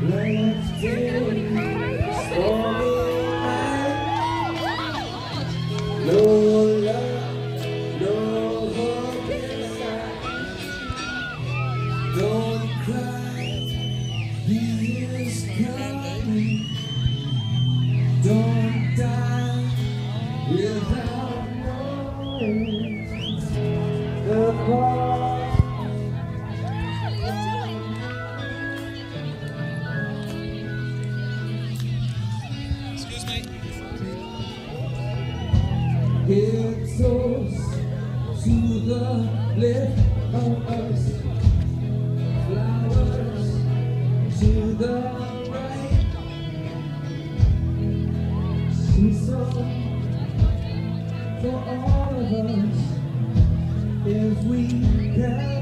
left in stormy night. No love, no hope inside. Don't cry, he is coming. Don't die without knowing the cause. It's close to the left of us, flowers to the right. She's sung for all of us if we can.